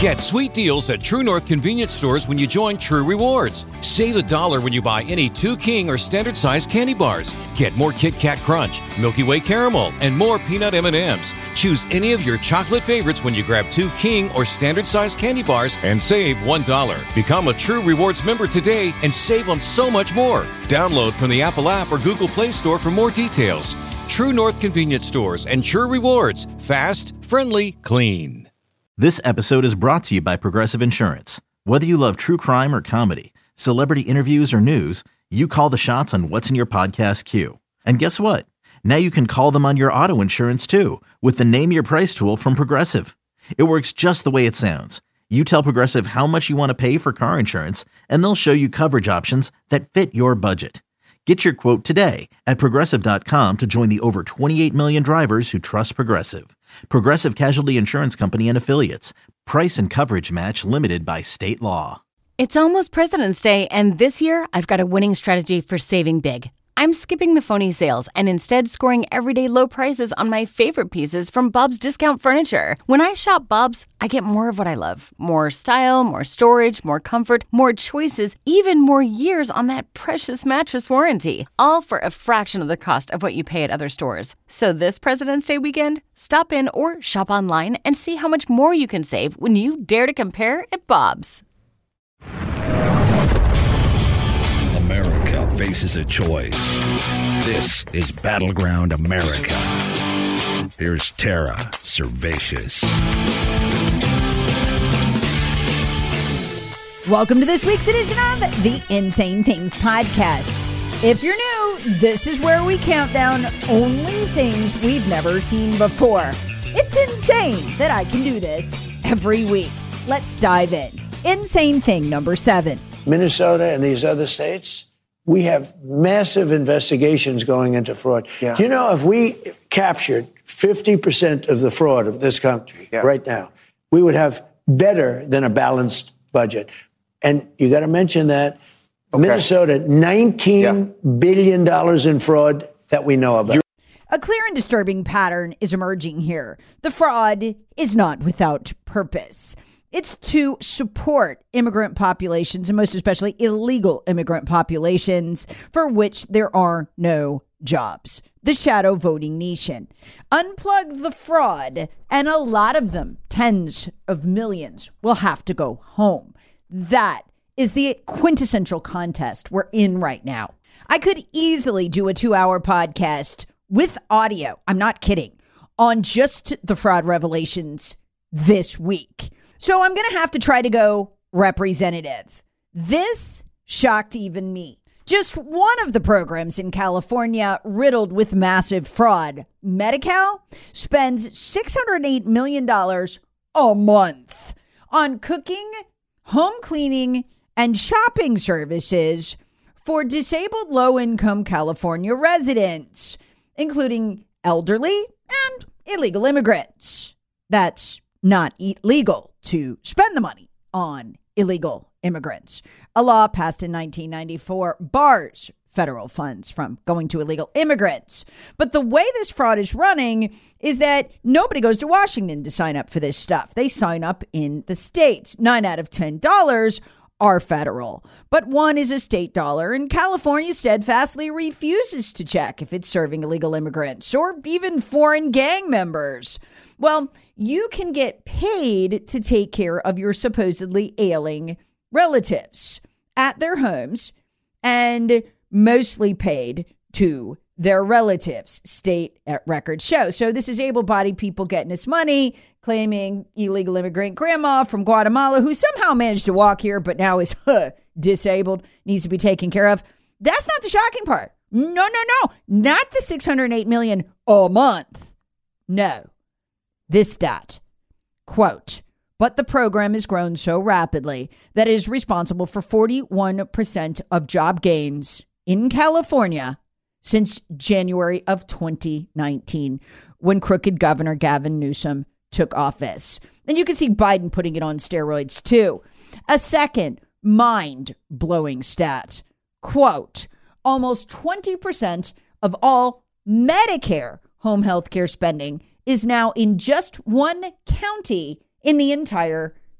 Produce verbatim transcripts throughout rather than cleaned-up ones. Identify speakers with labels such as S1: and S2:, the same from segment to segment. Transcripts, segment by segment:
S1: Get sweet deals at True North convenience stores when you join True Rewards. Save a dollar when you buy any two King or standard size candy bars. Get more Kit Kat Crunch, Milky Way Caramel, and more peanut M and M's. Choose any of your chocolate favorites when you grab two King or standard size candy bars and save one dollar. Become a True Rewards member today and save on so much more. Download from the Apple app or Google Play Store for more details. True North convenience stores and True Rewards. Fast, friendly, clean.
S2: This episode is brought to you by Progressive Insurance. Whether you love true crime or comedy, celebrity interviews or news, you call the shots on what's in your podcast queue. And guess what? Now you can call them on your auto insurance too with the Name Your Price tool from Progressive. It works just the way it sounds. You tell Progressive how much you want to pay for car insurance, and they'll show you coverage options that fit your budget. Get your quote today at Progressive dot com to join the over twenty-eight million drivers who trust Progressive. Progressive Casualty Insurance Company and Affiliates. Price and coverage match limited by state law.
S3: It's almost President's Day, and this year I've got a winning strategy for saving big. I'm skipping the phony sales and instead scoring everyday low prices on my favorite pieces from Bob's Discount Furniture. When I shop Bob's, I get more of what I love. More style, more storage, more comfort, more choices, even more years on that precious mattress warranty. All for a fraction of the cost of what you pay at other stores. So this President's Day weekend, stop in or shop online and see how much more you can save when you dare to compare at Bob's.
S4: America faces a choice. This is Battleground America. Here's Tara Servatius.
S5: Welcome to this week's edition of the Insane Things Podcast. If you're new, this is where we count down only things we've never seen before. It's insane that I can do this every week. Let's dive in. Insane thing number seven.
S6: Minnesota and these other states, we have massive investigations going into fraud. Yeah. Do you know if we captured fifty percent of the fraud of this country yeah. right now, we would have better than a balanced budget. And you got to mention that okay. Minnesota, nineteen yeah. billion dollars in fraud that we know about.
S5: A clear and disturbing pattern is emerging here. The fraud is not without purpose. It's to support immigrant populations, and most especially illegal immigrant populations, for which there are no jobs. The shadow voting nation. Unplug the fraud, and a lot of them, tens of millions, will have to go home. That is the quintessential contest we're in right now. I could easily do a two-hour podcast with audio, I'm not kidding, on just the fraud revelations this week. So I'm going to have to try to go representative. This shocked even me. Just one of the programs in California riddled with massive fraud, Medi-Cal, spends six hundred eight million dollars a month on cooking, home cleaning, and shopping services for disabled low-income California residents, including elderly and illegal immigrants. That's not illegal to spend the money on illegal immigrants. A law passed in nineteen ninety-four bars federal funds from going to illegal immigrants. But the way this fraud is running is that nobody goes to Washington to sign up for this stuff. They sign up in the states. Nine out of ten dollars are federal, but one is a state dollar, and California steadfastly refuses to check if it's serving illegal immigrants or even foreign gang members. Well, you can get paid to take care of your supposedly ailing relatives at their homes, and mostly paid to their relatives, state records show. So this is able-bodied people getting this money, claiming illegal immigrant grandma from Guatemala who somehow managed to walk here but now is huh, disabled, needs to be taken care of. That's not the shocking part. No, no, no. Not the six hundred eight million dollars a month. No. This stat, quote, but the program has grown so rapidly that it is responsible for forty-one percent of job gains in California since January of twenty nineteen, when crooked Governor Gavin Newsom took office. And you can see Biden putting it on steroids too. A second mind-blowing stat, quote, almost twenty percent of all Medicare home health care spending is now in just one county in the entire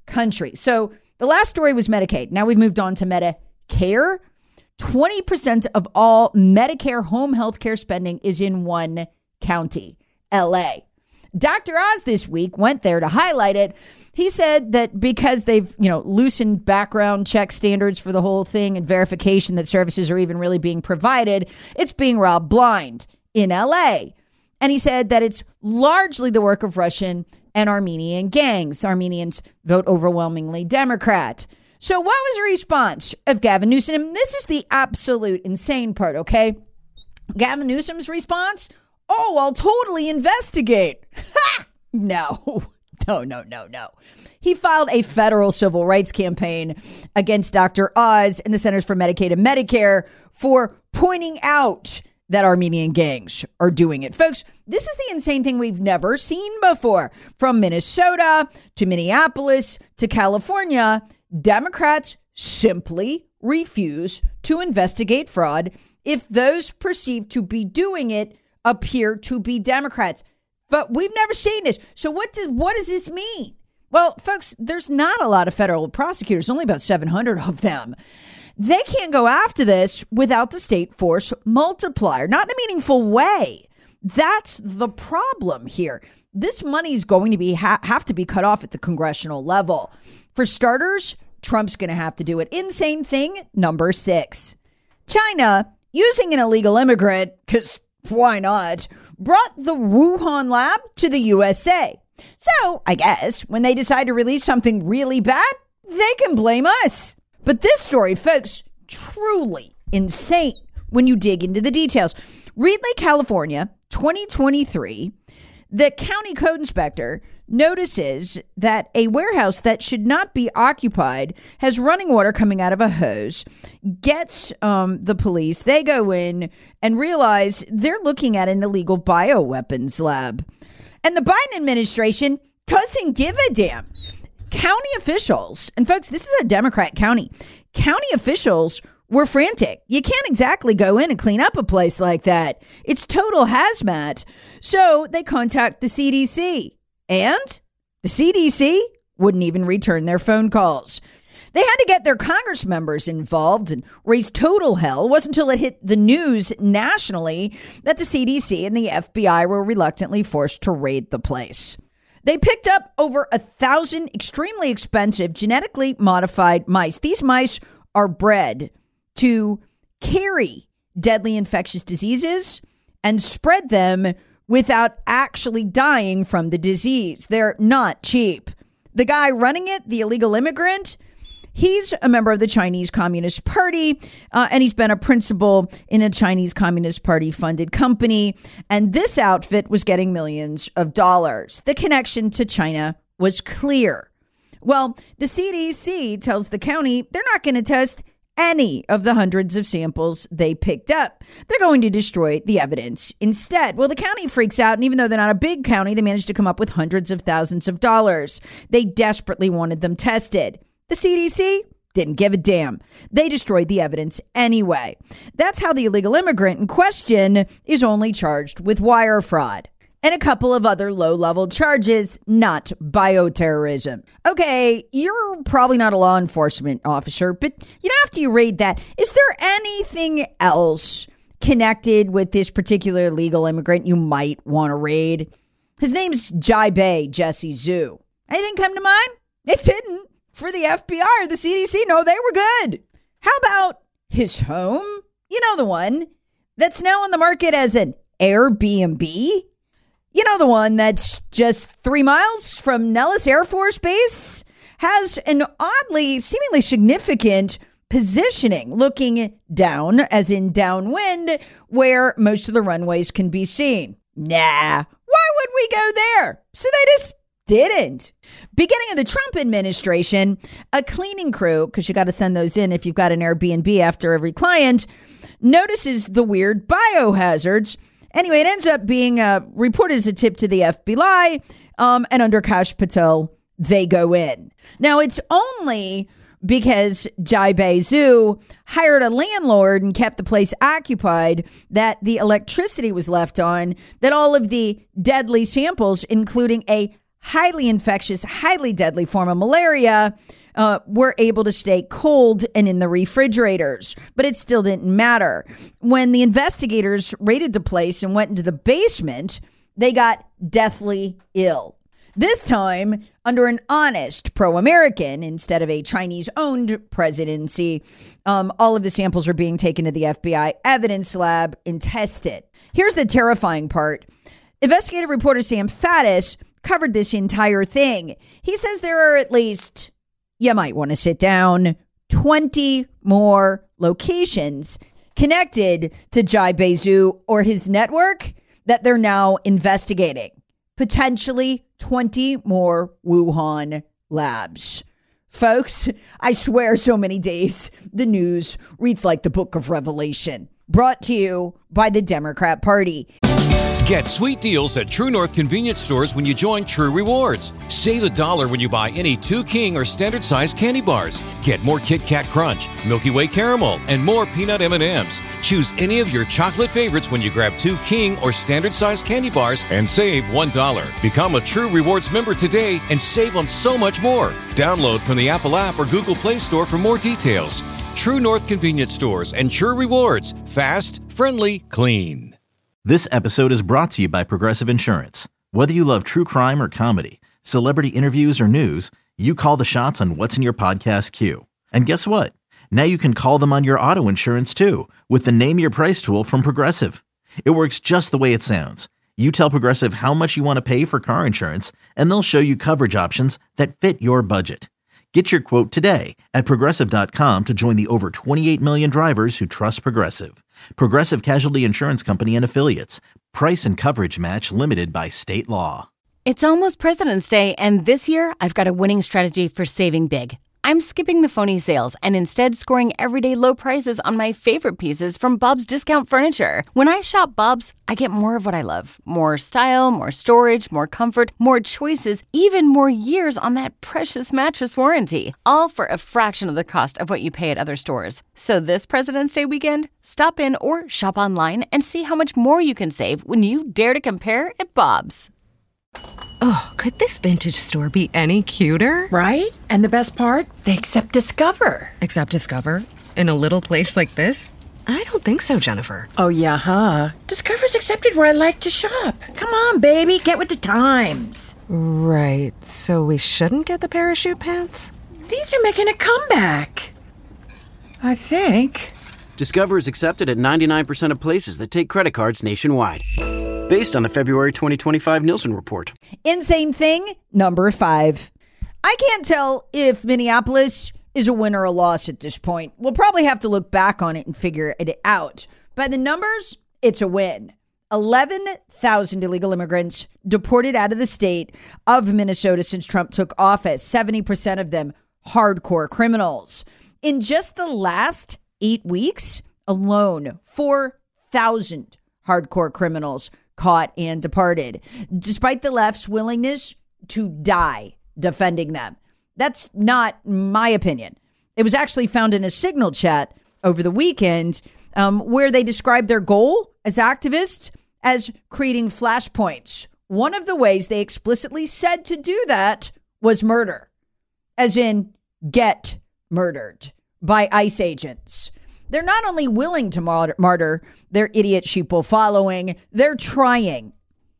S5: country. So the last story was Medicaid. Now we've moved on to Medicare. twenty percent of all Medicare home health care spending is in one county, L A. Doctor Oz this week went there to highlight it. He said that because they've, you know, loosened background check standards for the whole thing and verification that services are even really being provided, it's being robbed blind in L A. And he said that it's largely the work of Russian and Armenian gangs. Armenians vote overwhelmingly Democrat. So what was the response of Gavin Newsom? And this is the absolute insane part, okay? Gavin Newsom's response? Oh, I'll totally investigate. Ha! No, no, no, no, no. He filed a federal civil rights campaign against Doctor Oz and the Centers for Medicaid and Medicare for pointing out that Armenian gangs are doing it. Folks, this is the insane thing we've never seen before. From Minnesota to Minneapolis to California, Democrats simply refuse to investigate fraud if those perceived to be doing it appear to be Democrats. But we've never seen this. So what does what does this mean? Well, folks, there's not a lot of federal prosecutors, only about seven hundred of them. They can't go after this without the state force multiplier, not in a meaningful way. That's the problem here. This money is going to be ha- have to be cut off at the congressional level. For starters, Trump's going to have to do it. Insane thing number six. China, using an illegal immigrant, because why not, brought the Wuhan lab to the U S A. So I guess when they decide to release something really bad, they can blame us. But this story, folks, truly insane when you dig into the details. Reedley, California, twenty twenty-three, the county code inspector notices that a warehouse that should not be occupied has running water coming out of a hose, gets um, the police. They go in and realize they're looking at an illegal bioweapons lab. And the Biden administration doesn't give a damn. County officials, and folks, this is a Democrat county, county officials were frantic. You can't exactly go in and clean up a place like that. It's total hazmat. So they contact the C D C. And the C D C wouldn't even return their phone calls. They had to get their Congress members involved and raise total hell. It wasn't until it hit the news nationally that the C D C and the F B I were reluctantly forced to raid the place. They picked up over a thousand extremely expensive genetically modified mice. These mice are bred to carry deadly infectious diseases and spread them without actually dying from the disease. They're not cheap. The guy running it, the illegal immigrant, he's a member of the Chinese Communist Party, uh, and he's been a principal in a Chinese Communist Party funded company. And this outfit was getting millions of dollars. The connection to China was clear. Well, the C D C tells the county they're not going to test any of the hundreds of samples they picked up. They're going to destroy the evidence instead. Well, the county freaks out, and even though they're not a big county, they managed to come up with hundreds of thousands of dollars. They desperately wanted them tested. The C D C didn't give a damn. They destroyed the evidence anyway. That's how the illegal immigrant in question is only charged with wire fraud and a couple of other low-level charges, not bioterrorism. Okay, you're probably not a law enforcement officer, but you know, after you read that, is there anything else connected with this particular illegal immigrant you might want to raid? His name's Jai-Bei Jesse Zhu. Anything come to mind? It didn't. For the F B I or the C D C, no, they were good. How about his home? You know, the one that's now on the market as an Airbnb? You know, the one that's just three miles from Nellis Air Force Base? Has an oddly, seemingly significant positioning, looking down, as in downwind, where most of the runways can be seen. Nah, why would we go there? So they just didn't. Beginning of the Trump administration, a cleaning crew, because you got to send those in if you've got an Airbnb after every client, notices the weird biohazards. Anyway, it ends up being uh, reported as a tip to the F B I, um, and under Kash Patel, they go in. Now, it's only because Jai-Bei Zhu hired a landlord and kept the place occupied that the electricity was left on, that all of the deadly samples, including a highly infectious, highly deadly form of malaria uh, were able to stay cold and in the refrigerators. But it still didn't matter. When the investigators raided the place and went into the basement, they got deathly ill. This time under an honest pro-American instead of a Chinese-owned presidency. Um, all of the samples are being taken to the F B I evidence lab and tested. Here's the terrifying part. Investigative reporter Sam Faddis covered this entire thing. He says there are at least, you might want to sit down, twenty more locations connected to Jai Bezu or his network that they're now investigating. Potentially twenty more Wuhan labs. Folks, I swear so many days the news reads like the book of Revelation. Brought to you by the Democrat Party.
S1: Get sweet deals at True North convenience stores when you join True Rewards. Save a dollar when you buy any two King or standard size candy bars. Get more Kit Kat Crunch, Milky Way Caramel, and more peanut M and M's. Choose any of your chocolate favorites when you grab two King or standard size candy bars and save one dollar. Become a True Rewards member today and save on so much more. Download from the Apple app or Google Play Store for more details. True North convenience stores and True Rewards. Fast, friendly, clean.
S2: This episode is brought to you by Progressive Insurance. Whether you love true crime or comedy, celebrity interviews or news, you call the shots on what's in your podcast queue. And guess what? Now you can call them on your auto insurance too with the Name Your Price tool from Progressive. It works just the way it sounds. You tell Progressive how much you want to pay for car insurance, and they'll show you coverage options that fit your budget. Get your quote today at Progressive dot com to join the over twenty-eight million drivers who trust Progressive. Progressive Casualty Insurance Company and Affiliates. Price and coverage match limited by state law.
S3: It's almost President's Day, and this year I've got a winning strategy for saving big. I'm skipping the phony sales and instead scoring everyday low prices on my favorite pieces from Bob's Discount Furniture. When I shop Bob's, I get more of what I love. More style, more storage, more comfort, more choices, even more years on that precious mattress warranty. All for a fraction of the cost of what you pay at other stores. So this President's Day weekend, stop in or shop online and see how much more you can save when you dare to compare at Bob's.
S7: Oh, could this vintage store be any cuter?
S8: Right? And the best part? They accept Discover.
S7: Accept Discover? In a little place like this? I don't think so, Jennifer.
S8: Oh, yeah, huh? Discover's accepted where I like to shop. Come on, baby, get with the times.
S7: Right, so we shouldn't get the parachute pants?
S8: These are making a comeback. I think.
S9: Discover is accepted at ninety-nine percent of places that take credit cards nationwide. Based on the February twenty twenty-five Nielsen report.
S5: Insane thing number five. I can't tell if Minneapolis is a win or a loss at this point. We'll probably have to look back on it and figure it out. By the numbers, it's a win. eleven thousand illegal immigrants deported out of the state of Minnesota since Trump took office. seventy percent of them hardcore criminals. In just the last eight weeks alone, four thousand hardcore criminals caught and departed, despite the left's willingness to die defending them. That's not my opinion. It was actually found in a Signal chat over the weekend um, where they described their goal as activists as creating flashpoints. One of the ways they explicitly said to do that was murder, as in get murdered by ICE agents. They're not only willing to martyr their idiot sheeple following, they're trying.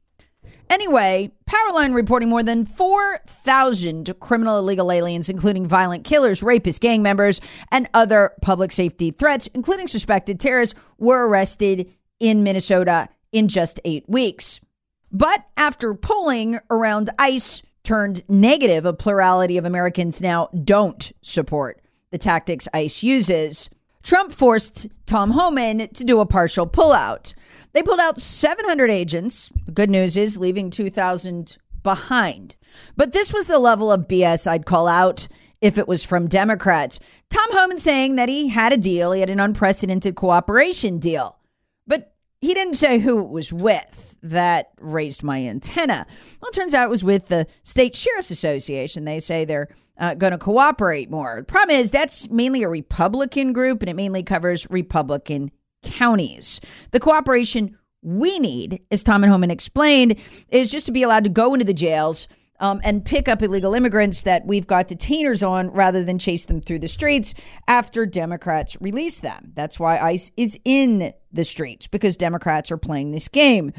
S5: Anyway, Powerline reporting more than four thousand criminal illegal aliens, including violent killers, rapists, gang members, and other public safety threats, including suspected terrorists, were arrested in Minnesota in just eight weeks. But after polling around ICE turned negative, a plurality of Americans now don't support the tactics ICE uses. Trump forced Tom Homan to do a partial pullout. They pulled out seven hundred agents. The good news is leaving two thousand behind. But this was the level of B S I'd call out if it was from Democrats. Tom Homan saying that he had a deal. He had an unprecedented cooperation deal. But he didn't say who it was with. That raised my antenna. Well, it turns out it was with the State Sheriff's Association. They say they're uh, going to cooperate more. The problem is that's mainly a Republican group, and it mainly covers Republican counties. The cooperation we need, as Tom and Homan explained, is just to be allowed to go into the jails um, and pick up illegal immigrants that we've got detainers on rather than chase them through the streets after Democrats release them. That's why ICE is in the streets, because Democrats are playing this game.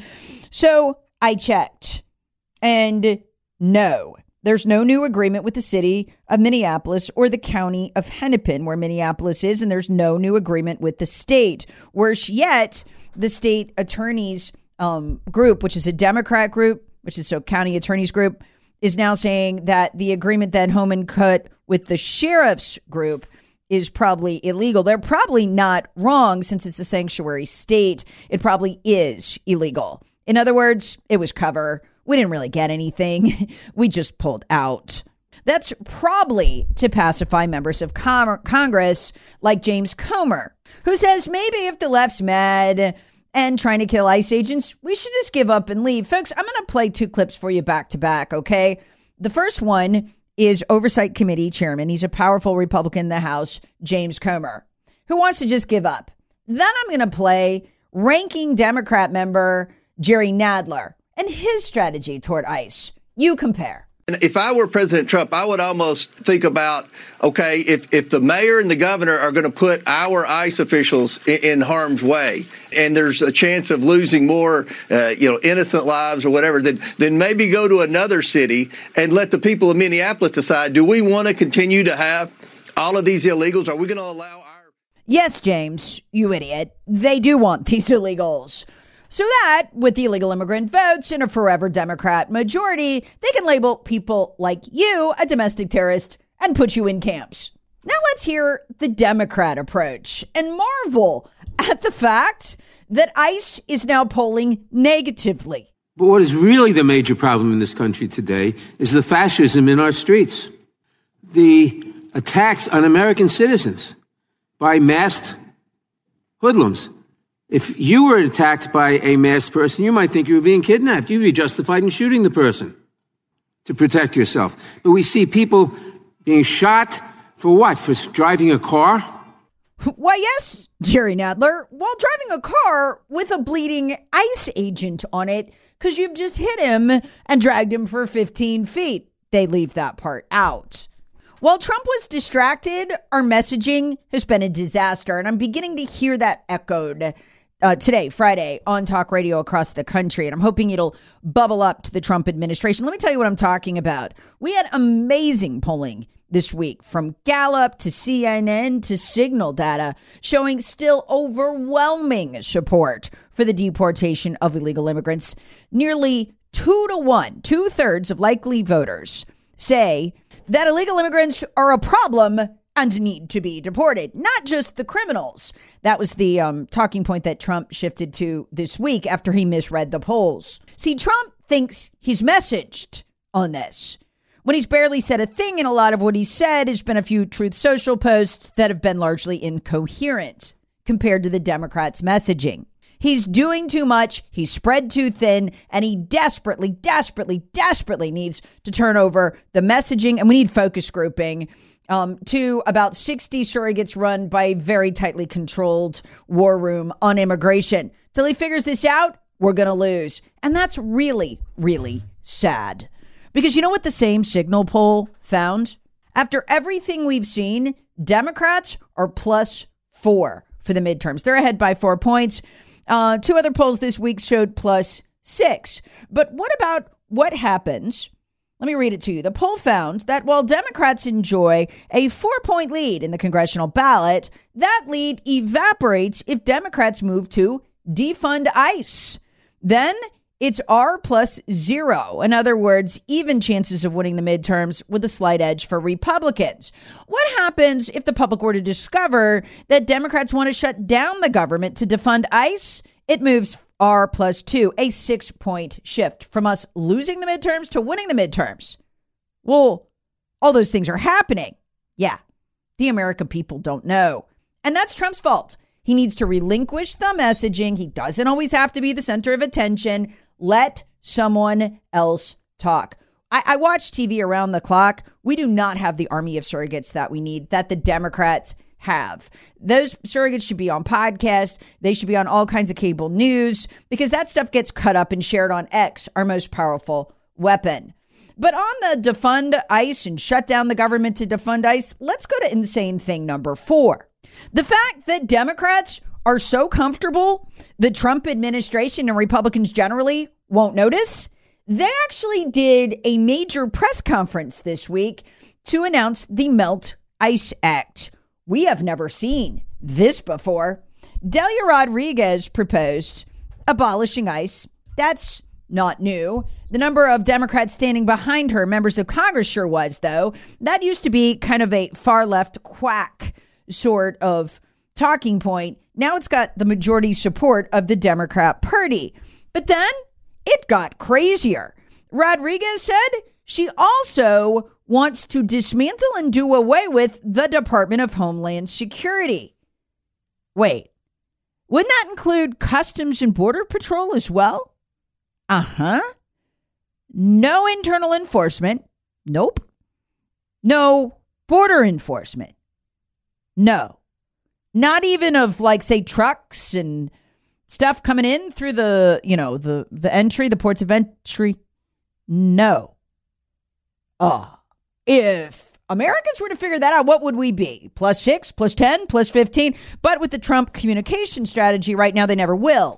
S5: So I checked, and no, there's no new agreement with the city of Minneapolis or the county of Hennepin, where Minneapolis is, and there's no new agreement with the state. Worse yet, the state attorneys um, group, which is a Democrat group, which is so county attorneys group, is now saying that the agreement that Homan cut with the sheriff's group is probably illegal. They're probably not wrong, since it's a sanctuary state. It probably is illegal. In other words, it was cover. We didn't really get anything. We just pulled out. That's probably to pacify members of Com- Congress like James Comer, who says maybe if the left's mad and trying to kill ICE agents, we should just give up and leave. Folks, I'm going to play two clips for you back to back, okay? The first one is Oversight Committee Chairman. He's a powerful Republican in the House, James Comer, who wants to just give up. Then I'm going to play ranking Democrat member Jerry Nadler and his strategy toward ICE. You compare.
S10: If I were President Trump, I would almost think about, okay, if, if the mayor and the governor are going to put our ICE officials in, in harm's way, and there's a chance of losing more, uh, you know, innocent lives or whatever, then, then maybe go to another city and let the people of Minneapolis decide, do we want to continue to have all of these illegals? Are we going to allow our...
S5: Yes, James, you idiot. They do want these illegals. So that, with the illegal immigrant votes and a forever Democrat majority, they can label people like you a domestic terrorist and put you in camps. Now let's hear the Democrat approach and marvel at the fact that ICE is now polling negatively.
S11: But what is really the major problem in this country today is the fascism in our streets. The attacks on American citizens by masked hoodlums. If you were attacked by a masked person, you might think you were being kidnapped. You'd be justified in shooting the person to protect yourself. But we see people being shot for what? For driving a car?
S5: Why, yes, Jerry Nadler, while driving a car with a bleeding ICE agent on it, because you've just hit him and dragged him for fifteen feet. They leave that part out. While Trump was distracted, our messaging has been a disaster, and I'm beginning to hear that echoed Uh, today, Friday, on talk radio across the country. And I'm hoping it'll bubble up to the Trump administration. Let me tell you what I'm talking about. We had amazing polling this week, from Gallup to C N N to Signal data, showing still overwhelming support for the deportation of illegal immigrants. Nearly two to one, two thirds of likely voters say that illegal immigrants are a problem and need to be deported, not just the criminals. That was the um, talking point that Trump shifted to this week after he misread the polls. See, Trump thinks he's messaged on this, when he's barely said a thing, and a lot of what he said has been a few Truth Social posts that have been largely incoherent compared to the Democrats' messaging. He's doing too much, he's spread too thin, and he desperately, desperately, desperately needs to turn over the messaging, and we need focus grouping Um, to about sixty surrogates run by a very tightly controlled war room on immigration. Till he figures this out, we're going to lose. And that's really, really sad. Because you know what the same Signal poll found? After everything we've seen, Democrats are plus four for the midterms. They're ahead by four points. Uh, two other polls this week showed plus six. But what about what happens? Let me read it to you. The poll found that while Democrats enjoy a four-point lead in the congressional ballot, that lead evaporates if Democrats move to defund ICE. Then it's R plus zero. In other words, even chances of winning the midterms with a slight edge for Republicans. What happens if the public were to discover that Democrats want to shut down the government to defund ICE? It moves R plus two, a six-point shift from us losing the midterms to winning the midterms. Well, all those things are happening. Yeah, the American people don't know. And that's Trump's fault. He needs to relinquish the messaging. He doesn't always have to be the center of attention. Let someone else talk. I, I watch T V around the clock. We do not have the army of surrogates that we need, that the Democrats have. Those surrogates should be on podcasts. They should be on all kinds of cable news, because that stuff gets cut up and shared on X, our most powerful weapon. But on the defund ICE and shut down the government to defund ICE, let's go to insane thing number four. The fact that Democrats are so comfortable the Trump administration and Republicans generally won't notice. They actually did a major press conference this week to announce the Melt ICE Act. We have never seen this before. Delia Rodriguez proposed abolishing ICE. That's not new. The number of Democrats standing behind her, members of Congress, sure was, though. That used to be kind of a far left quack sort of talking point. Now it's got the majority support of the Democrat Party. But then it got crazier. Rodriguez said she also wants to dismantle and do away with the Department of Homeland Security. Wait, wouldn't that include Customs and Border Patrol as well? Uh-huh. No internal enforcement. Nope. No border enforcement. No. Not even of, like, say, trucks and stuff coming in through the, you know, the, the entry, the ports of entry. No. Oh, if Americans were to figure that out, what would we be? Plus six, plus ten, plus fifteen? But with the Trump communication strategy right now, they never will.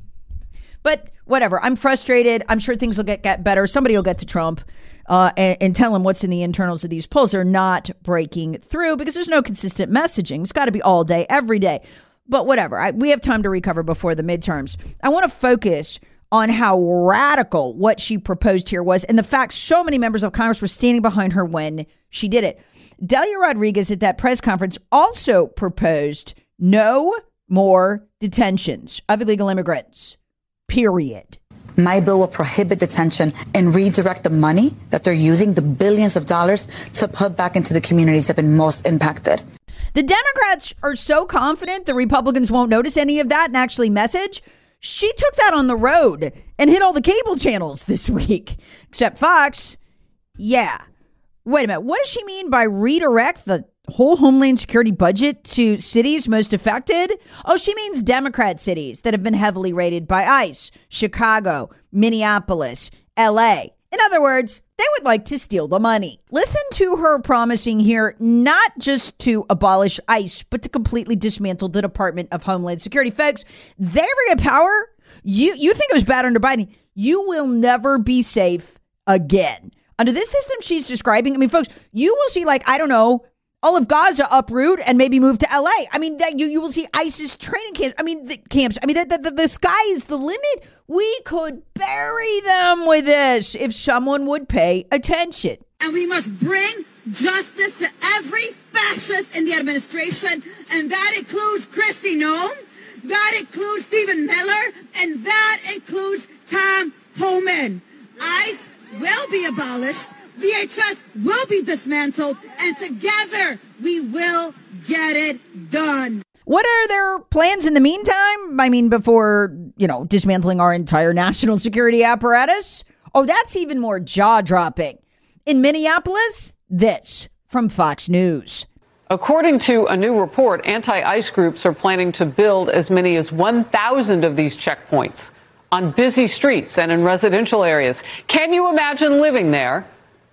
S5: But whatever. I'm frustrated. I'm sure things will get, get better. Somebody will get to Trump uh, and, and tell him what's in the internals of these polls. They're not breaking through because there's no consistent messaging. It's got to be all day, every day. But whatever. I, we have time to recover before the midterms. I want to focus on how radical what she proposed here was and the fact so many members of Congress were standing behind her when she did it. Delia Rodriguez at that press conference also proposed no more detentions of illegal immigrants, period.
S12: My bill will prohibit detention and redirect the money that they're using, the billions of dollars, to put back into the communities that have been most impacted.
S5: The Democrats are so confident the Republicans won't notice any of that and actually message. She took that on the road and hit all the cable channels this week, except Fox. Yeah. Wait a minute. What does she mean by redirect the whole Homeland Security budget to cities most affected? Oh, she means Democrat cities that have been heavily raided by ICE. Chicago, Minneapolis, L A. In other words, they would like to steal the money. Listen to her promising here not just to abolish ICE, but to completely dismantle the Department of Homeland Security. Folks, they ever get power, you, you think it was bad under Biden, you will never be safe again. Under this system she's describing, I mean, folks, you will see, like, I don't know, all of Gaza uproot and maybe move to L A. I mean, that you, you will see ISIS training camps. I mean, the camps. I mean, the, the, the sky is the limit. We could bury them with this if someone would pay attention.
S13: And we must bring justice to every fascist in the administration. And that includes Kristi Noem. That includes Stephen Miller. And that includes Tom Homan. ICE will be abolished. V H S will be dismantled, and together we will get it done.
S5: What are their plans in the meantime? I mean, before, you know, dismantling our entire national security apparatus? Oh, that's even more jaw-dropping. In Minneapolis, this from Fox News.
S14: According to a new report, anti-ICE groups are planning to build as many as one thousand of these checkpoints on busy streets and in residential areas. Can you imagine living there?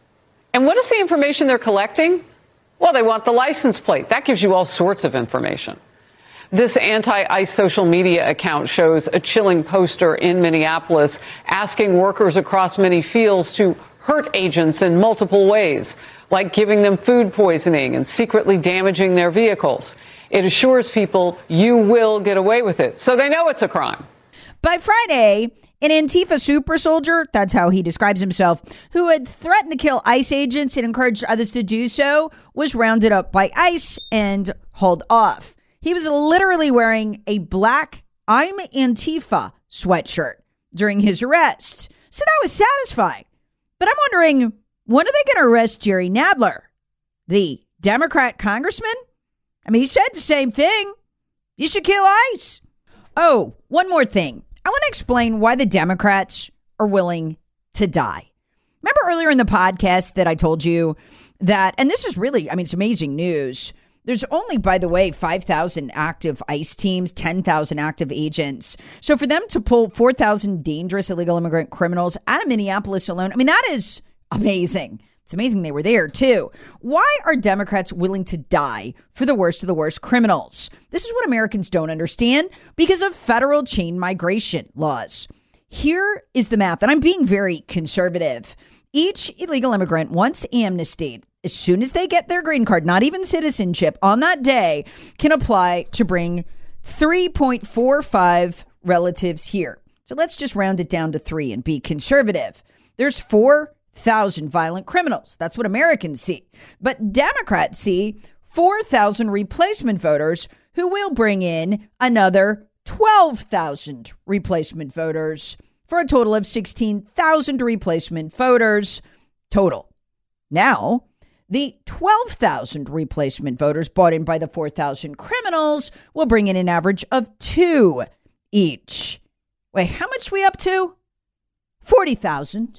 S14: And what is the information they're collecting? Well, they want the license plate. That gives you all sorts of information. This anti-ICE social media account shows a chilling poster in Minneapolis asking workers across many fields to hurt agents in multiple ways, like giving them food poisoning and secretly damaging their vehicles. It assures people you will get away with it, so they know it's a crime.
S5: By Friday, an Antifa super soldier, that's how he describes himself, who had threatened to kill ICE agents and encouraged others to do so, was rounded up by ICE and hauled off. He was literally wearing a black I'm Antifa sweatshirt during his arrest. So that was satisfying. But I'm wondering, when are they going to arrest Jerry Nadler, the Democrat congressman? I mean, he said the same thing. You should kill ICE. Oh, one more thing. I want to explain why the Democrats are willing to die. Remember earlier in the podcast that I told you that, and this is really, I mean, it's amazing news. There's only, by the way, five thousand active ICE teams, ten thousand active agents. So for them to pull four thousand dangerous illegal immigrant criminals out of Minneapolis alone, I mean, that is amazing. It's amazing they were there, too. Why are Democrats willing to die for the worst of the worst criminals? This is what Americans don't understand because of federal chain migration laws. Here is the math, and I'm being very conservative. Each illegal immigrant, once amnestied, as soon as they get their green card, not even citizenship, on that day, can apply to bring three point four five relatives here. So let's just round it down to three and be conservative. There's four thousand violent criminals. That's what Americans see. But Democrats see four thousand replacement voters who will bring in another twelve thousand replacement voters for a total of sixteen thousand replacement voters total. Now, the twelve thousand replacement voters bought in by the four thousand criminals will bring in an average of two each. Wait, how much are we up to? forty thousand.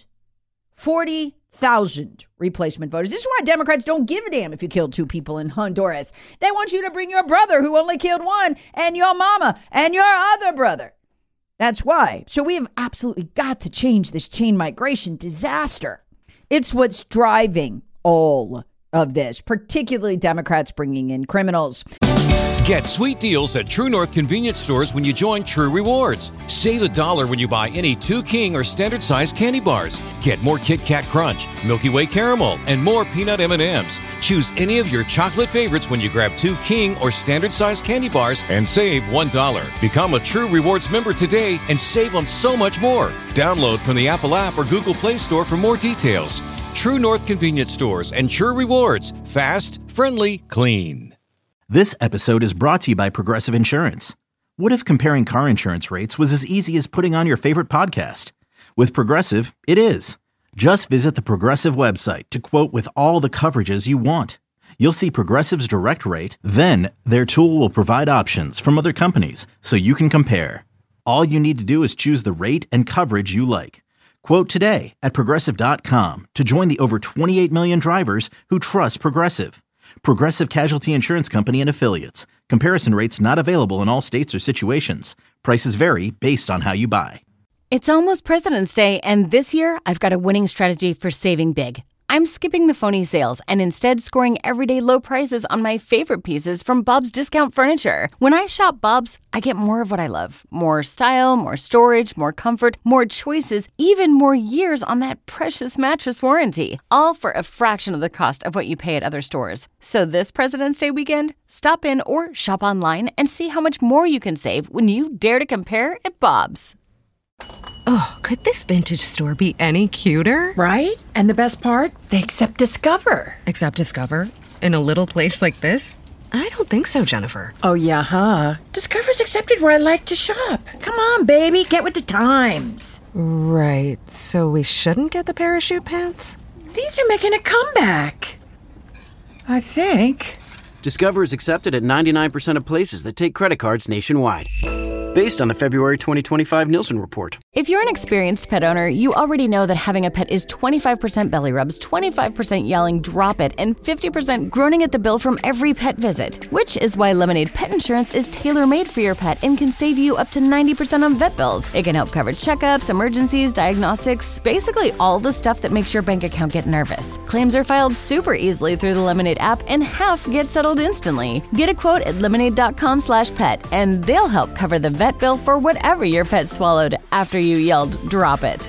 S5: forty thousand replacement voters. This is why Democrats don't give a damn if you kill two people in Honduras. They want you to bring your brother who only killed one and your mama and your other brother. That's why. So we have absolutely got to change this chain migration disaster. It's what's driving all of this, particularly Democrats bringing in criminals.
S1: Get sweet deals at True North convenience stores when you join True Rewards. Save a dollar when you buy any two King or standard size candy bars. Get more Kit Kat Crunch, Milky Way Caramel, and more peanut M and M's. Choose any of your chocolate favorites when you grab two King or standard size candy bars and save one dollar. Become a True Rewards member today and save on so much more. Download from the Apple app or Google Play Store for more details. True North convenience stores and True Rewards. Fast, friendly, clean.
S2: This episode is brought to you by Progressive Insurance. What if comparing car insurance rates was as easy as putting on your favorite podcast? With Progressive, it is. Just visit the Progressive website to quote with all the coverages you want. You'll see Progressive's direct rate, then their tool will provide options from other companies so you can compare. All you need to do is choose the rate and coverage you like. Quote today at Progressive dot com to join the over twenty-eight million drivers who trust Progressive. Progressive Casualty Insurance Company and Affiliates. Comparison rates not available in all states or situations. Prices vary based on how you buy.
S3: It's almost President's Day, and this year I've got a winning strategy for saving big. I'm skipping the phony sales and instead scoring everyday low prices on my favorite pieces from Bob's Discount Furniture. When I shop Bob's, I get more of what I love. More style, more storage, more comfort, more choices, even more years on that precious mattress warranty. All for a fraction of the cost of what you pay at other stores. So this President's Day weekend, stop in or shop online and see how much more you can save when you dare to compare at Bob's.
S7: Oh, could this vintage store be any cuter?
S8: Right? And the best part? They accept Discover.
S7: Accept Discover? In a little place like this? I don't think so, Jennifer.
S8: Oh, yeah, huh? Discover's accepted where I like to shop. Come on, baby, get with the times.
S7: Right, so we shouldn't get the parachute pants?
S8: These are making a comeback. I think.
S9: Discover is accepted at ninety-nine percent of places that take credit cards nationwide. Based on the February twenty twenty-five Nielsen report.
S3: If you're an experienced pet owner, you already know that having a pet is twenty-five percent belly rubs, twenty-five percent yelling, drop it, and fifty percent groaning at the bill from every pet visit. Which is why Lemonade Pet Insurance is tailor-made for your pet and can save you up to ninety percent on vet bills. It can help cover checkups, emergencies, diagnostics, basically all the stuff that makes your bank account get nervous. Claims are filed super easily through the Lemonade app and half get settled instantly. Get a quote at lemonade.com slash pet and they'll help cover the vet bill for whatever your pet swallowed after you yelled, drop it.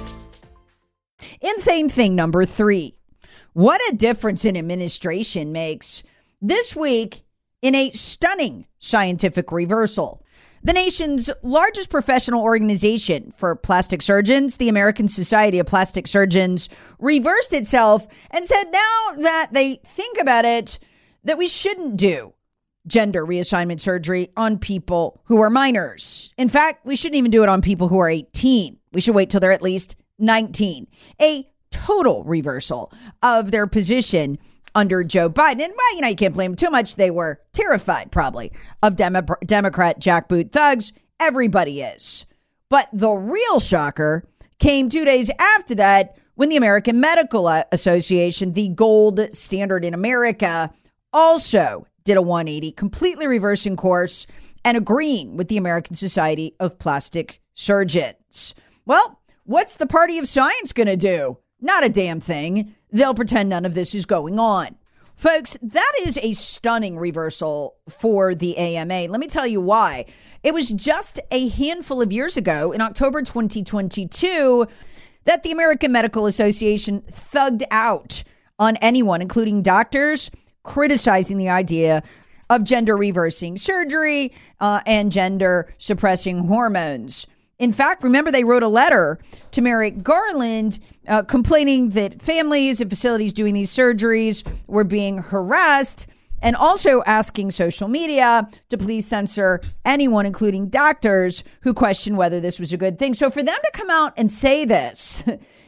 S5: Insane thing number three. What a difference an administration makes. This week, in a stunning scientific reversal, the nation's largest professional organization for plastic surgeons, the American Society of Plastic Surgeons, reversed itself and said now that they think about it, that we shouldn't do gender reassignment surgery on people who are minors. In fact, we shouldn't even do it on people who are eighteen. We should wait till they're at least nineteen. A total reversal of their position under Joe Biden. And, well, you know, you can't blame them too much. They were terrified, probably, of Demo- Democrat jackboot thugs. Everybody is. But the real shocker came two days after that when the American Medical Association, the gold standard in America, also did a one eighty, completely reversing course and agreeing with the American Society of Plastic Surgeons. Well, what's the party of science going to do? Not a damn thing. They'll pretend none of this is going on. Folks, that is a stunning reversal for the A M A. Let me tell you why. It was just a handful of years ago, in October twenty twenty-two, that the American Medical Association thugged out on anyone, including doctors, criticizing the idea of gender reversing surgery uh, and gender suppressing hormones. In fact, remember, they wrote a letter to Merrick Garland uh, complaining that families and facilities doing these surgeries were being harassed, and also asking social media to please censor anyone, including doctors, who questioned whether this was a good thing. So for them to come out and say this,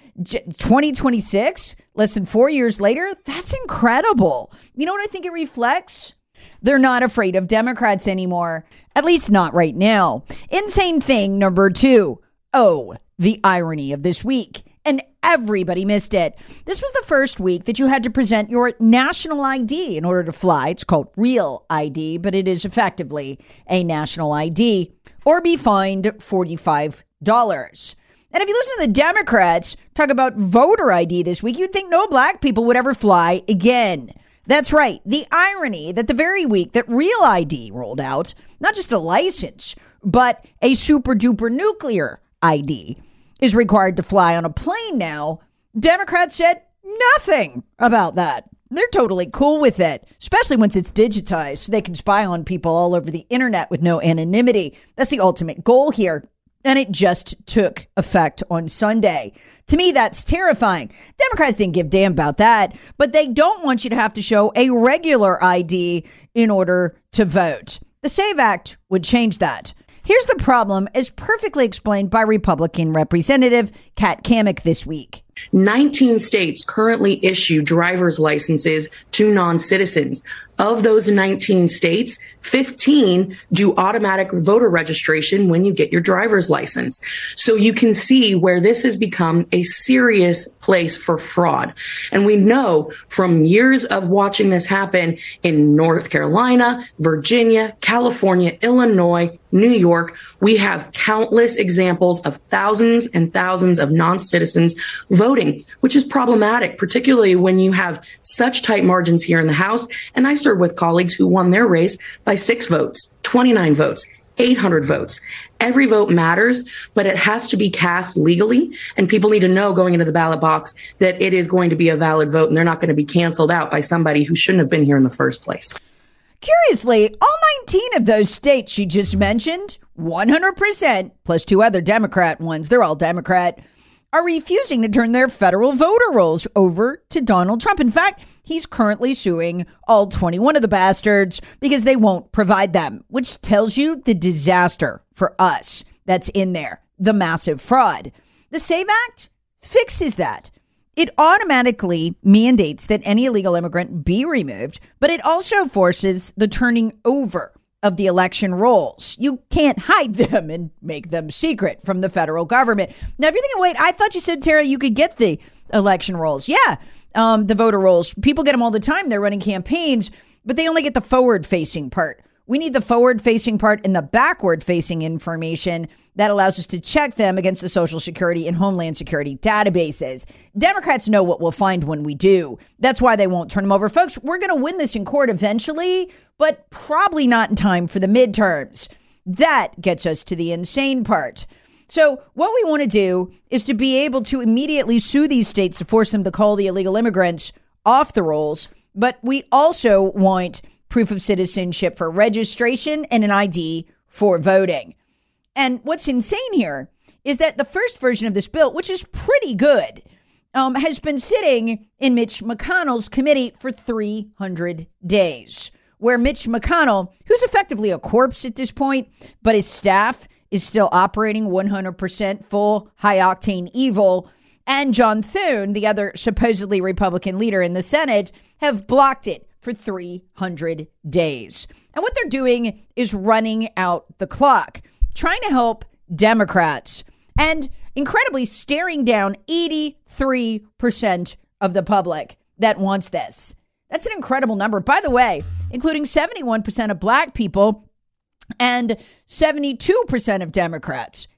S5: twenty twenty-six, less than four years later, that's incredible. You know what I think it reflects? They're not afraid of Democrats anymore, at least not right now. Insane thing number two. Oh, the irony of this week. And everybody missed it. This was the first week that you had to present your national I D in order to fly. It's called Real I D, but it is effectively a national I D, or be fined forty-five dollars. And if you listen to the Democrats talk about voter I D this week, you'd think no black people would ever fly again. That's right. The irony that the very week that Real I D rolled out, not just a license, but a super duper nuclear I D is required to fly on a plane now, Democrats said nothing about that. They're totally cool with it, especially once it's digitized so they can spy on people all over the internet with no anonymity. That's the ultimate goal here. And it just took effect on Sunday. To me, that's terrifying. Democrats didn't give a damn about that, but they don't want you to have to show a regular I D in order to vote. The SAVE Act would change that. Here's the problem, as perfectly explained by Republican Representative Kat Cammack this week.
S15: nineteen states currently issue driver's licenses to non-citizens. Of those nineteen states, fifteen do automatic voter registration when you get your driver's license. So you can see where this has become a serious place for fraud. And we know from years of watching this happen in North Carolina, Virginia, California, Illinois, New York, we have countless examples of thousands and thousands of non-citizens voting, which is problematic, particularly when you have such tight margins here in the House. And I serve with colleagues who won their race by six votes, twenty-nine votes, eight hundred votes. Every vote matters, but it has to be cast legally. And people need to know going into the ballot box that it is going to be a valid vote and they're not going to be canceled out by somebody who shouldn't have been here in the first place.
S5: Curiously, all nineteen of those states she just mentioned, one hundred percent, plus two other Democrat ones, they're all Democrat, are refusing to turn their federal voter rolls over to Donald Trump. In fact, he's currently suing all twenty-one of the bastards because they won't provide them, which tells you the disaster for us that's in there, the massive fraud. The SAVE Act fixes that. It automatically mandates that any illegal immigrant be removed, but it also forces the turning over of the election rolls. You can't hide them and make them secret from the federal government. Now, if you're thinking, wait, I thought you said, Tara, you could get the election rolls. Yeah, um, the voter rolls. People get them all the time. They're running campaigns, but they only get the forward-facing part. We need the forward-facing part and the backward-facing information that allows us to check them against the Social Security and Homeland Security databases. Democrats know what we'll find when we do. That's why they won't turn them over. Folks, we're going to win this in court eventually, but probably not in time for the midterms. That gets us to the insane part. So what we want to do is to be able to immediately sue these states to force them to call the illegal immigrants off the rolls. But we also want proof of citizenship for registration and an I D for voting. And what's insane here is that the first version of this bill, which is pretty good, um, has been sitting in Mitch McConnell's committee for three hundred days, where Mitch McConnell, who's effectively a corpse at this point, but his staff is still operating one hundred percent full high-octane evil, and John Thune, the other supposedly Republican leader in the Senate, have blocked it for three hundred days. And what they're doing is running out the clock, trying to help Democrats, and incredibly staring down eighty-three percent of the public that wants this. That's an incredible number, by the way, including seventy-one percent of black people and seventy-two percent of Democrats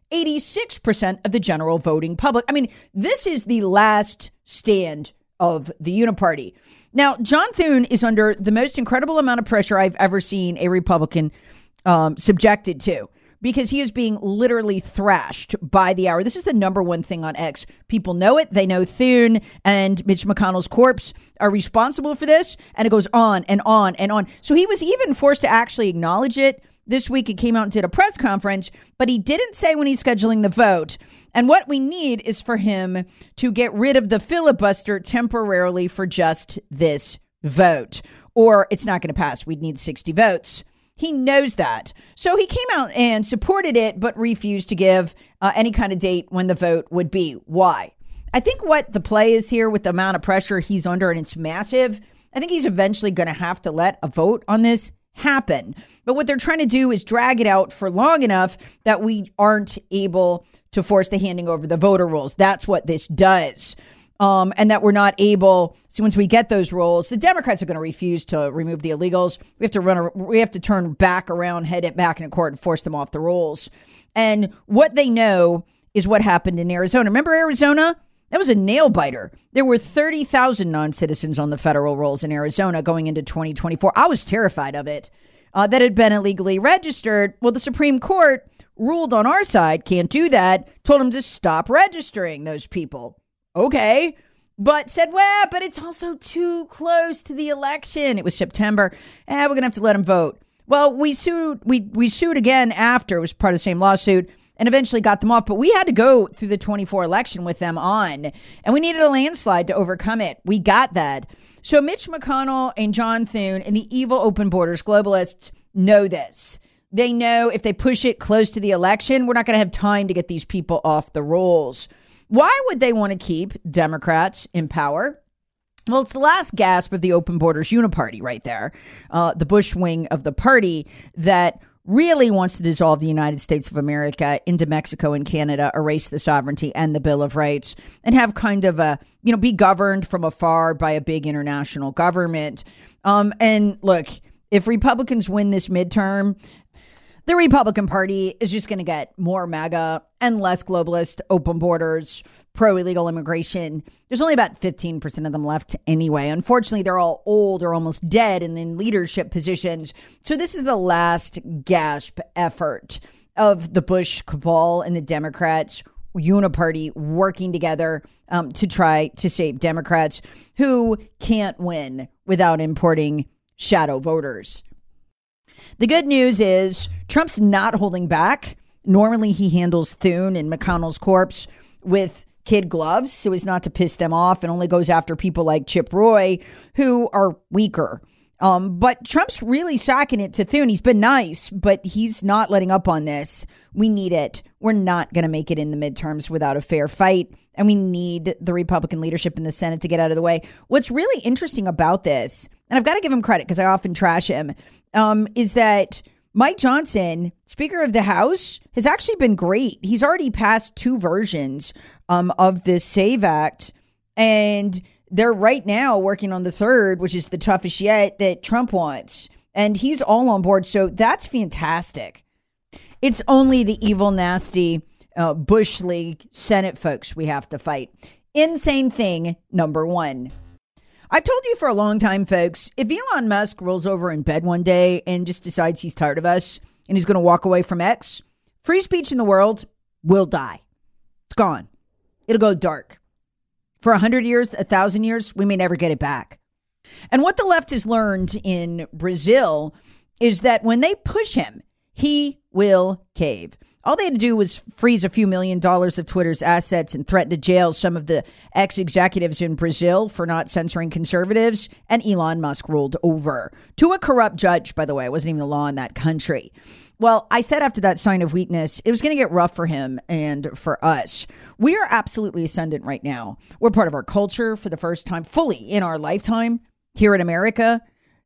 S5: eighty-six percent of the general voting public. I mean, this is the last stand of the Uniparty. Now, John Thune is under the most incredible amount of pressure I've ever seen a Republican um, subjected to, because he is being literally thrashed by the hour. This is the number one thing on X. People know it. They know Thune and Mitch McConnell's corpse are responsible for this. And it goes on and on and on. So he was even forced to actually acknowledge it. This week he came out and did a press conference, but he didn't say when he's scheduling the vote. And what we need is for him to get rid of the filibuster temporarily for just this vote, or it's not going to pass. We'd need sixty votes. He knows that. So he came out and supported it, but refused to give uh, any kind of date when the vote would be. Why? I think what the play is here with the amount of pressure he's under, and it's massive, I think he's eventually going to have to let a vote on this happen. But what they're trying to do is drag it out for long enough that we aren't able to force the handing over the voter rolls. That's what this does. Um, and that we're not able. So once we get those rolls, the Democrats are going to refuse to remove the illegals. We have to run. A, we have to turn back around, head it back in court, and force them off the rolls. And what they know is what happened in Arizona. Remember Arizona? That was a nail biter. There were thirty thousand non-citizens on the federal rolls in Arizona going into twenty twenty-four. I was terrified of it. Uh, that had been illegally registered. Well, the Supreme Court ruled on our side, can't do that, told them to stop registering those people. Okay, but said, well, but it's also too close to the election. It was September. Eh, we're going to have to let them vote. Well, we sued, we, we sued again after. It was part of the same lawsuit, and eventually got them off. But we had to go through the twenty-four election with them on, and we needed a landslide to overcome it. We got that. So Mitch McConnell and John Thune and the evil open borders globalists know this. They know if they push it close to the election, we're not going to have time to get these people off the rolls. Why would they want to keep Democrats in power? Well, it's the last gasp of the open borders uniparty right there, uh, the Bush wing of the party that really wants to dissolve the United States of America into Mexico and Canada, erase the sovereignty and the Bill of Rights, and have kind of a, you know, be governed from afar by a big international government. Um, and look, if Republicans win this midterm, the Republican Party is just going to get more MAGA and less globalist, open borders, pro-illegal immigration. There's only about fifteen percent of them left anyway. Unfortunately, they're all old or almost dead and in leadership positions. So this is the last gasp effort of the Bush cabal and the Democrats uniparty working together um, to try to save Democrats who can't win without importing shadow voters. The good news is Trump's not holding back. Normally, he handles Thune and McConnell's corpse with kid gloves so as not to piss them off, and only goes after people like Chip Roy who are weaker. Um, but Trump's really sacking it to Thune. He's been nice, but he's not letting up on this. We need it. We're not going to make it in the midterms without a fair fight. And we need the Republican leadership in the Senate to get out of the way. What's really interesting about this, and I've got to give him credit because I often trash him, um, is that Mike Johnson, Speaker of the House, has actually been great. He's already passed two versions um, of this SAVE Act, and they're right now working on the third, which is the toughest yet, that Trump wants. And he's all on board. So that's fantastic. It's only the evil, nasty uh, Bush League Senate folks we have to fight. Insane thing number one. I've told you for a long time, folks, if Elon Musk rolls over in bed one day and just decides he's tired of us and he's going to walk away from X, free speech in the world will die. It's gone. It'll go dark. For a hundred years, a thousand years, we may never get it back. And what the left has learned in Brazil is that when they push him, he will cave. All they had to do was freeze a few million dollars of Twitter's assets and threaten to jail some of the ex-executives in Brazil for not censoring conservatives. And Elon Musk rolled over to a corrupt judge, by the way. It wasn't even the law in that country. Well, I said after that sign of weakness, it was going to get rough for him and for us. We are absolutely ascendant right now. We're part of our culture for the first time fully in our lifetime here in America.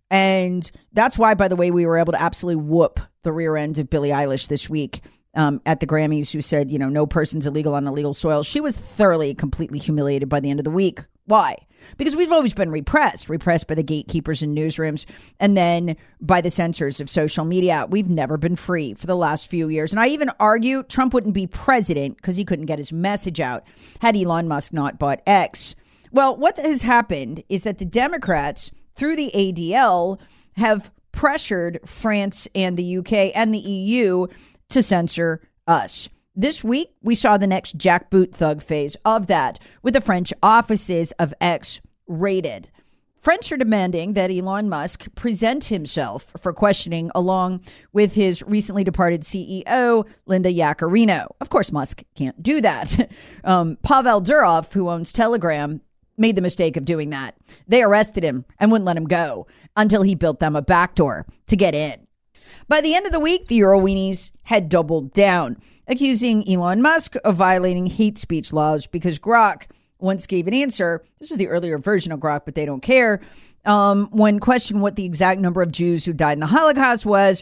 S5: And that's why, by the way, we were able to absolutely whoop the rear end of Billie Eilish this week um, at the Grammys, who said, you know, no person's illegal on illegal soil. She was thoroughly, completely humiliated by the end of the week. Why? Because we've always been repressed, repressed by the gatekeepers in newsrooms and then by the censors of social media. We've never been free for the last few years. And I even argue Trump wouldn't be president because he couldn't get his message out had Elon Musk not bought X. Well, what has happened is that the Democrats, through the A D L, have pressured France and the U K and the E U to censor us. This week, we saw the next jackboot thug phase of that, with the French offices of X raided. French are demanding that Elon Musk present himself for questioning along with his recently departed C E O, Linda Yaccarino. Of course, Musk can't do that. Um, Pavel Durov, who owns Telegram, made the mistake of doing that. They arrested him and wouldn't let him go until he built them a backdoor to get in. By the end of the week, the Euroweenies had doubled down, accusing Elon Musk of violating hate speech laws because Grok once gave an answer. This was the earlier version of Grok, but they don't care. Um, when questioned what the exact number of Jews who died in the Holocaust was,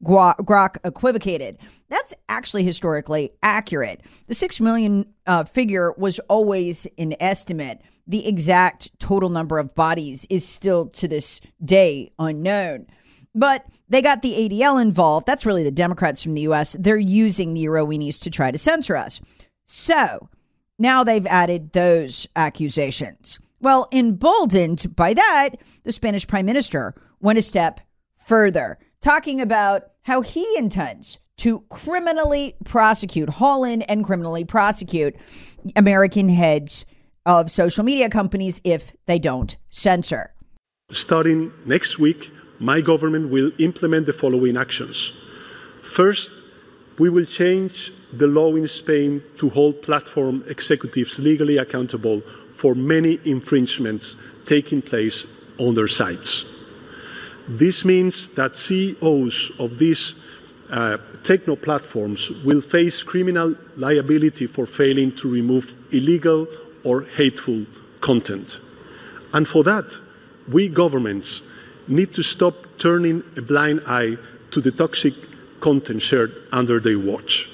S5: Grok equivocated. That's actually historically accurate. The six million uh, figure was always an estimate. The exact total number of bodies is still to this day unknown. But they got the A D L involved. That's really the Democrats from the U S. They're using the Euroweenies to try to censor us. So now they've added those accusations. Well, emboldened by that, the Spanish prime minister went a step further, talking about how he intends to criminally prosecute, haul in and criminally prosecute American heads of social media companies if they don't censor.
S16: Starting next week, my government will implement the following actions. First, we will change the law in Spain to hold platform executives legally accountable for many infringements taking place on their sites. This means that C E Os of these uh, techno platforms will face criminal liability for failing to remove illegal or hateful content. And for that, we governments need to stop turning a blind eye to the toxic content shared under their watch.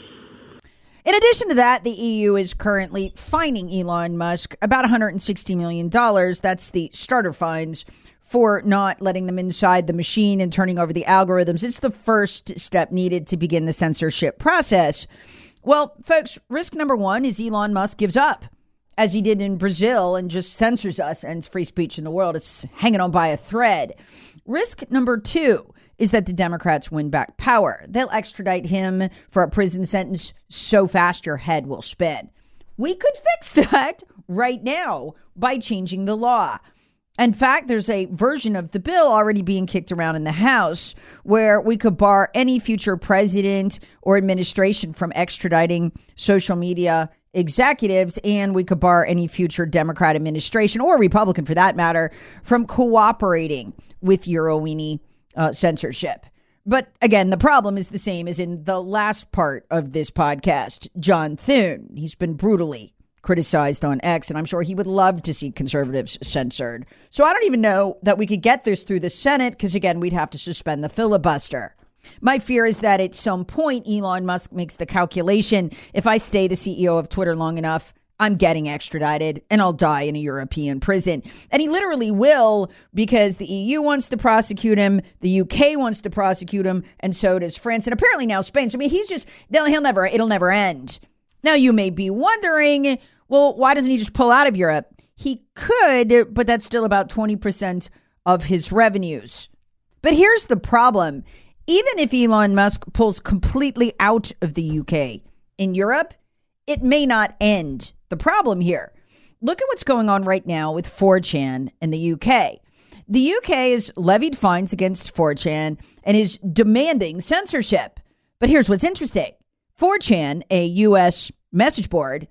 S5: In addition to that, the E U is currently fining Elon Musk about one hundred sixty million dollars. That's the starter fines for not letting them inside the machine and turning over the algorithms. It's the first step needed to begin the censorship process. Well, folks, risk number one is Elon Musk gives up, as he did in Brazil, and just censors us and free speech in the world. It's hanging on by a thread. Risk number two is that the Democrats win back power. They'll extradite him for a prison sentence so fast your head will spin. We could fix that right now by changing the law. In fact, there's a version of the bill already being kicked around in the House where we could bar any future president or administration from extraditing social media executives, and we could bar any future Democrat administration or Republican, for that matter, from cooperating with Euroweenie uh, censorship. But again, the problem is the same as in the last part of this podcast. John Thune, he's been brutally criticized on X, and I'm sure he would love to see conservatives censored. So I don't even know that we could get this through the Senate because, again, we'd have to suspend the filibuster. My fear is that at some point, Elon Musk makes the calculation, if I stay the C E O of Twitter long enough, I'm getting extradited and I'll die in a European prison. And he literally will, because the E U wants to prosecute him, the U K wants to prosecute him, and so does France, and apparently now Spain. So, I mean, he's just, he'll never, it'll never end. Now, you may be wondering, well, why doesn't he just pull out of Europe? He could, but that's still about twenty percent of his revenues. But here's the problem. Even if Elon Musk pulls completely out of the U K, in Europe, it may not end the problem here. Look at what's going on right now with four chan in the U K. The U K has levied fines against four chan and is demanding censorship. But here's what's interesting. four chan, a U S message board,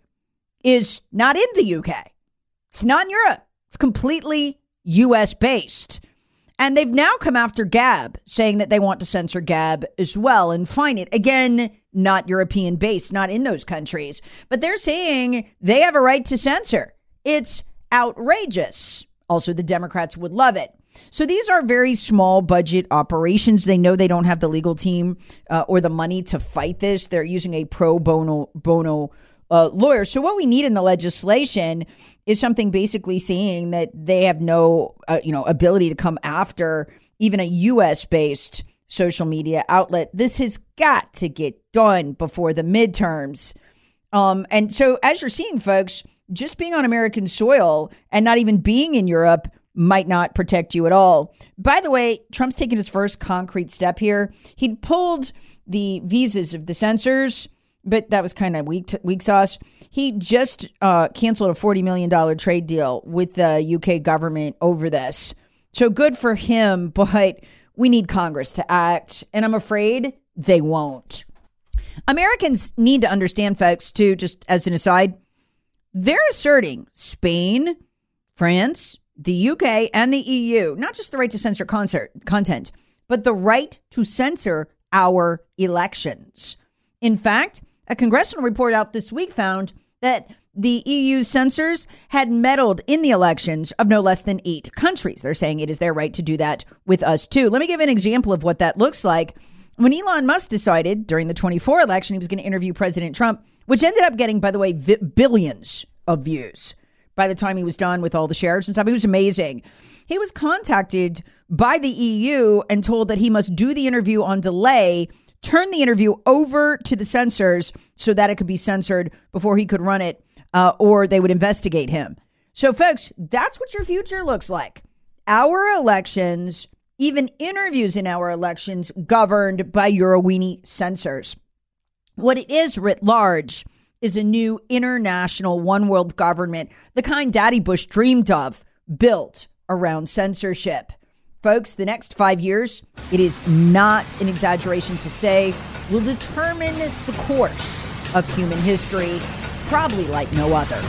S5: is not in the U K. It's not in Europe. It's completely U S based. And they've now come after Gab, saying that they want to censor Gab as well and fine it. Again, not European based, not in those countries. But they're saying they have a right to censor. It's outrageous. Also, the Democrats would love it. So these are very small budget operations. They know they don't have the legal team uh, or the money to fight this. They're using a pro bono, bono uh, lawyers. So what we need in the legislation is something basically saying that they have no, uh, you know, ability to come after even a U S based social media outlet. This has got to get done before the midterms. Um, and so as you're seeing, folks, just being on American soil and not even being in Europe might not protect you at all. By the way, Trump's taken his first concrete step here. He'd pulled the visas of the censors, but that was kind of weak, weak sauce. He just uh, canceled a forty million dollars trade deal with the U K government over this. So good for him, but we need Congress to act, and I'm afraid they won't. Americans need to understand, folks, too, just as an aside, they're asserting Spain, France, the U K, and the E U, not just the right to censor concert, content, but the right to censor our elections. In fact, a congressional report out this week found that the E U's censors had meddled in the elections of no less than eight countries. They're saying it is their right to do that with us, too. Let me give an example of what that looks like. When Elon Musk decided during the twenty-four election he was going to interview President Trump, which ended up getting, by the way, vi- billions of views by the time he was done with all the shares and stuff. It was amazing. He was contacted by the E U and told that he must do the interview on delay, turn the interview over to the censors so that it could be censored before he could run it, uh, or they would investigate him. So, folks, that's what your future looks like. Our elections, even interviews in our elections, governed by Euroweenie censors. What it is writ large is a new international one world government, the kind Daddy Bush dreamed of, built around censorship. Folks, the next five years, it is not an exaggeration to say, will determine the course of human history, probably like no other.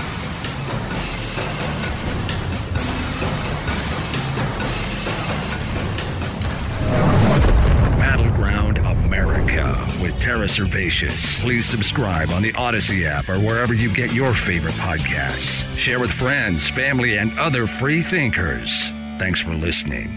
S4: Battleground America with Tara Servatius. Please subscribe on the Odyssey app or wherever you get your favorite podcasts. Share with friends, family, and other free thinkers. Thanks for listening.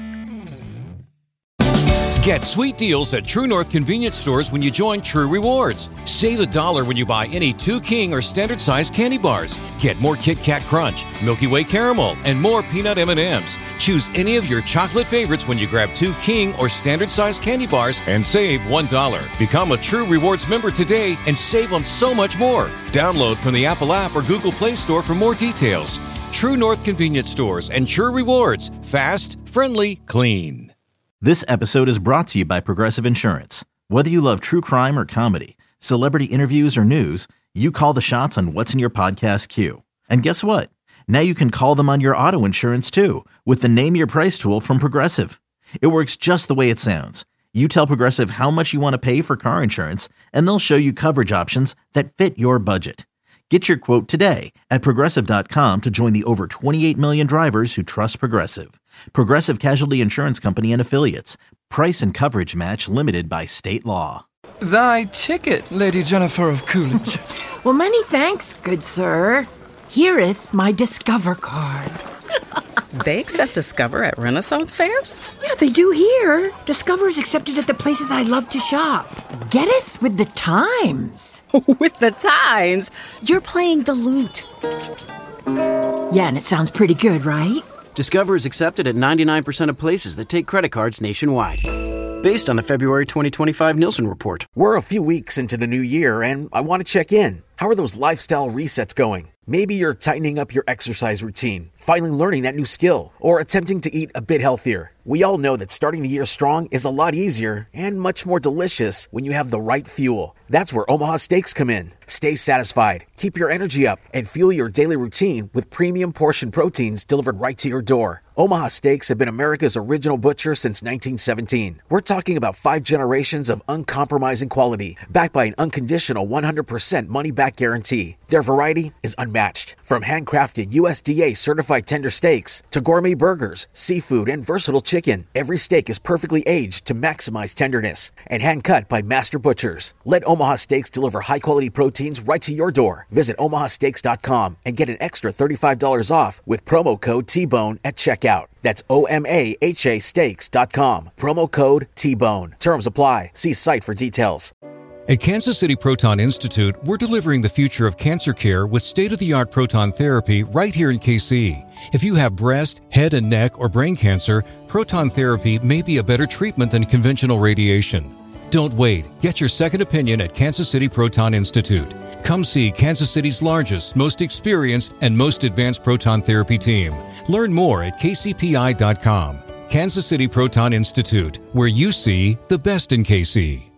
S1: Get sweet deals at True North convenience stores when you join True Rewards. Save a dollar when you buy any two King or standard size candy bars. Get more Kit Kat Crunch, Milky Way Caramel, and more peanut M and M's. Choose any of your chocolate favorites when you grab two King or standard size candy bars and save one dollar. Become a True Rewards member today and save on so much more. Download from the Apple app or Google Play Store for more details. True North convenience stores and True Rewards. Fast, friendly, clean.
S2: This episode is brought to you by Progressive Insurance. Whether you love true crime or comedy, celebrity interviews or news, you call the shots on what's in your podcast queue. And guess what? Now you can call them on your auto insurance too with the Name Your Price tool from Progressive. It works just the way it sounds. You tell Progressive how much you want to pay for car insurance, and they'll show you coverage options that fit your budget. Get your quote today at Progressive dot com to join the over twenty-eight million drivers who trust Progressive. Progressive Casualty Insurance Company and Affiliates. Price and coverage match limited by state law.
S17: Thy ticket, Lady Jennifer of Coolidge.
S8: Well, many thanks, good sir. Hereeth my Discover card.
S7: They accept Discover at Renaissance fairs?
S8: Yeah, they do here. Discover is accepted at the places I love to shop. Getteth with the times.
S7: With the times?
S8: You're playing the lute. Yeah, and it sounds pretty good, right?
S9: Discover is accepted at ninety-nine percent of places that take credit cards nationwide. Based on the February twenty twenty-five Nielsen report.
S18: We're a few weeks into the new year, and I want to check in. How are those lifestyle resets going? Maybe you're tightening up your exercise routine, finally learning that new skill, or attempting to eat a bit healthier. We all know that starting the year strong is a lot easier and much more delicious when you have the right fuel. That's where Omaha Steaks come in. Stay satisfied, keep your energy up, and fuel your daily routine with premium portion proteins delivered right to your door. Omaha Steaks have been America's original butcher since nineteen seventeen. We're talking about five generations of uncompromising quality, backed by an unconditional one hundred percent money-back guarantee. Their variety is unmatched. From handcrafted U S D A certified tender steaks to gourmet burgers, seafood, and versatile chicken, every steak is perfectly aged to maximize tenderness and hand-cut by master butchers. Let Omaha Steaks deliver high-quality proteins right to your door. Visit omaha steaks dot com and get an extra thirty-five dollars off with promo code T-Bone at checkout. That's O M A H A steaks dot com. Promo code T-Bone. Terms apply. See site for details.
S1: At Kansas City Proton Institute, we're delivering the future of cancer care with state-of-the-art proton therapy right here in K C. If you have breast, head and neck, or brain cancer, proton therapy may be a better treatment than conventional radiation. Don't wait. Get your second opinion at Kansas City Proton Institute. Come see Kansas City's largest, most experienced, and most advanced proton therapy team. Learn more at k c p i dot com. Kansas City Proton Institute, where you see the best in K C.